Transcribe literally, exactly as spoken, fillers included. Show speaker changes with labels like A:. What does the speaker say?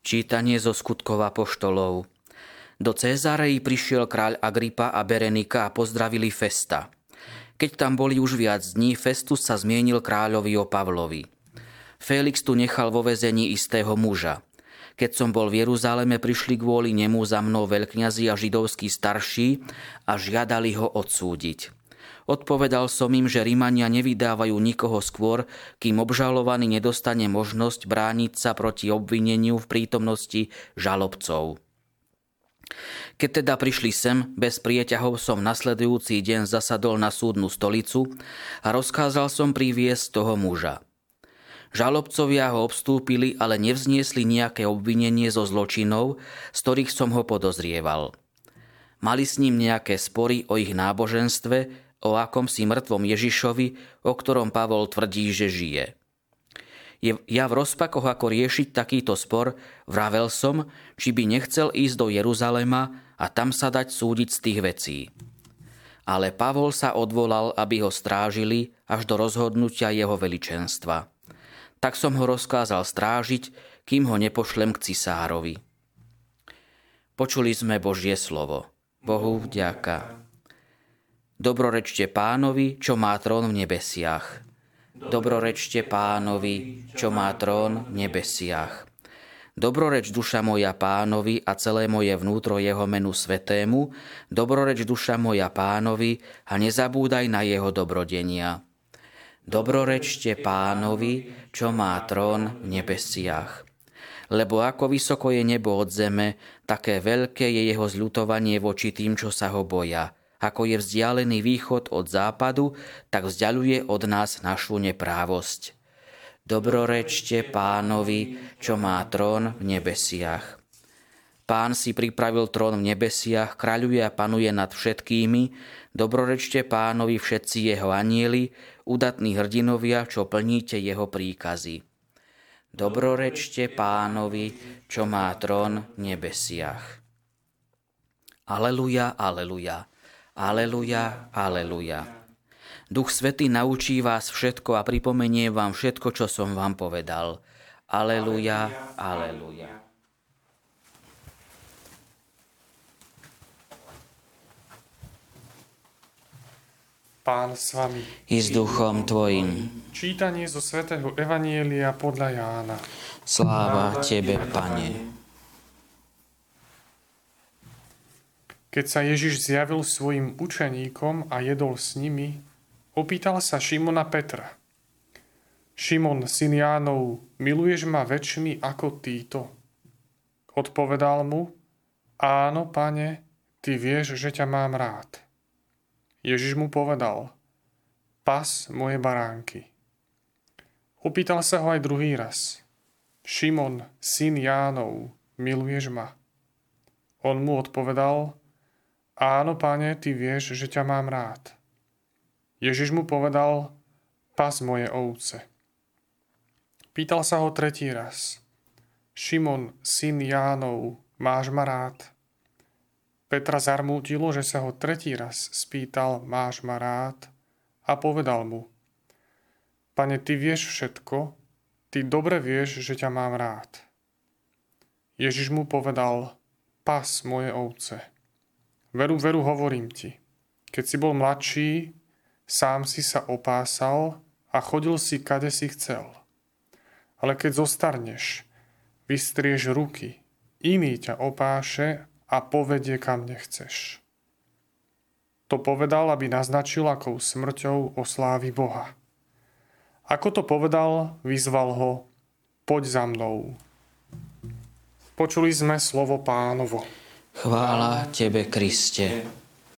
A: Čítanie zo skutkov apoštolov. Do Cézarei prišiel kráľ Agripa a Berenika a pozdravili Festa. Keď tam boli už viac dní, Festus sa zmienil kráľovi o Pavlovi. Félix tu nechal vo väzení istého muža. Keď som bol v Jeruzaleme, prišli kvôli nemu za mnou veľkňazi a židovskí starší a žiadali ho odsúdiť. Odpovedal som im, že Rimania nevydávajú nikoho skôr, kým obžalovaný nedostane možnosť brániť sa proti obvineniu v prítomnosti žalobcov. Keď teda prišli sem, bez prieťahov som nasledujúci deň zasadol na súdnu stolicu a rozkázal som priviesť toho muža. Žalobcovia ho obstúpili, ale nevzniesli nejaké obvinenie zo zločinov, z ktorých som ho podozrieval. Mali s ním nejaké spory o ich náboženstve, o akomsi mŕtvom Ježišovi, o ktorom Pavol tvrdí, že žije. Ja v rozpakoch, ako riešiť takýto spor, vravel som, či by nechcel ísť do Jeruzalema a tam sa dať súdiť z tých vecí. Ale Pavol sa odvolal, aby ho strážili až do rozhodnutia jeho veličenstva. Tak som ho rozkázal strážiť, kým ho nepošlem k cisárovi. Počuli sme Božie slovo. Bohu vďaka. Dobrorečte Pánovi, čo má trón v nebesiach. Dobrorečte Pánovi, čo má trón v nebesiach. Dobroreč duša moja Pánovi a celé moje vnútro jeho menu svetému. Dobroreč duša moja Pánovi a nezabúdaj na jeho dobrodenia. Dobrorečte Pánovi, čo má trón v nebesiach. Lebo ako vysoko je nebo od zeme, také veľké je jeho zľutovanie voči tým, čo sa ho boja. Ako je vzdialený východ od západu, tak vzdialuje od nás našu neprávosť. Dobrorečte Pánovi, čo má trón v nebesiach. Pán si pripravil trón v nebesiach, kráľuje a panuje nad všetkými. Dobrorečte Pánovi všetci jeho anjeli, udatní hrdinovia, čo plníte jeho príkazy. Dobrorečte Pánovi, čo má trón v nebesiach. Aleluja, aleluja. Aleluja, aleluja. Duch Svätý naučí vás všetko a pripomenie vám všetko, čo som vám povedal. Aleluja, aleluja.
B: Pán s vami.
A: I s duchom tvojim.
B: Čítanie zo svätého Evanjelia podľa Jána.
A: Sláva tebe, Pane.
B: Keď sa Ježiš zjavil svojim učeníkom a jedol s nimi, opýtal sa Šimona Petra. Šimon, syn Jánov, miluješ ma väčšmi ako títo? Odpovedal mu, áno, Pane, ty vieš, že ťa mám rád. Ježiš mu povedal, pas moje baránky. Opýtal sa ho aj druhý raz. Šimon, syn Jánov, miluješ ma? On mu odpovedal, áno, Pane, ty vieš, že ťa mám rád. Ježiš mu povedal, pas moje ovce. Pýtal sa ho tretí raz. Šimon, syn Jánov, máš ma rád? Petra zarmútilo, že sa ho tretí raz spýtal, máš ma rád? A povedal mu, Pane, ty vieš všetko, ty dobre vieš, že ťa mám rád. Ježiš mu povedal, pas moje ovce. Veru, veru, hovorím ti, keď si bol mladší, sám si sa opásal a chodil si, kade si chcel. Ale keď zostarneš, vystrieš ruky, iný ťa opáše a povedie, kam nechceš. To povedal, aby naznačil, akou smrťou oslávi Boha. Ako to povedal, vyzval ho, poď za mnou. Počuli sme slovo Pánovo.
A: Chvála tebe, Kriste.